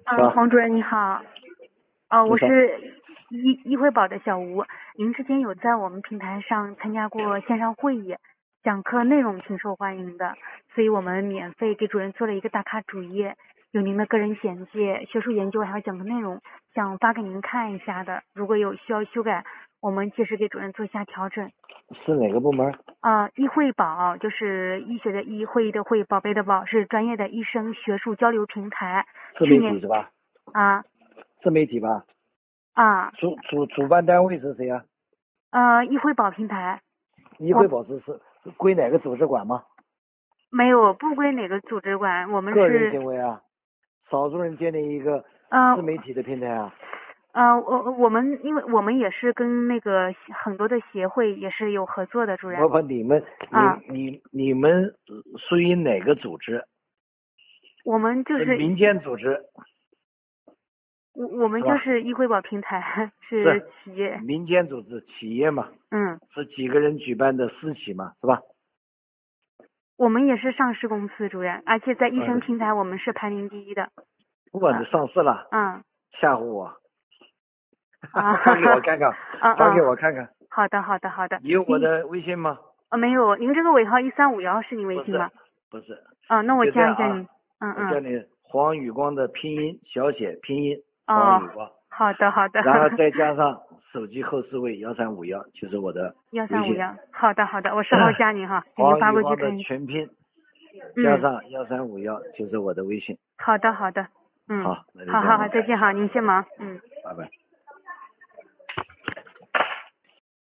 黄主任你好，我是易惠宝的小吴，您之前有在我们平台上参加过线上会议，讲课内容挺受欢迎的，所以我们免费给主任做了一个打卡主页，有您的个人简介、学术研究还有讲课内容，想发给您看一下的，如果有需要修改，我们及时给主任做一下调整。 是哪个部门？ 易惠宝就是医学的医，会议的会，宝贝的宝，是专业的医生学术交流平台。 自媒体是吧？自媒体吧？主办单位是谁啊？ 易惠宝平台。 易惠宝是归哪个组织管吗？ 没有，不归哪个组织管，我们是个人行为啊，少数人建立一个自媒体的平台啊。 我们因为我们也是跟那个很多的协会也是有合作的，主任。 你们属于哪个组织？ 我们就是民间组织。 我们就是易惠宝平台是企业。 民间组织企业嘛。是几个人举办的私企嘛，是吧？ 我们也是上市公司，主任，而且在医生平台我们是排名第1的。 不管你上市了。吓唬我。发给我看看。发给我看看。 好的。 你有我的微信吗？ 没有，您这个尾号1351是您微信吗？ 不是。 那我加一下您。 我叫你黄宇光的拼音小写拼音黄宇光。 好的。 然后再加上手机后4位1351，就是我的微信。 1351，好的，我稍后加您哈，给您发过去看一下。 黄宇光的全拼加上1351就是我的微信。 好的。 好， 好，再见哈，您先忙。 拜拜。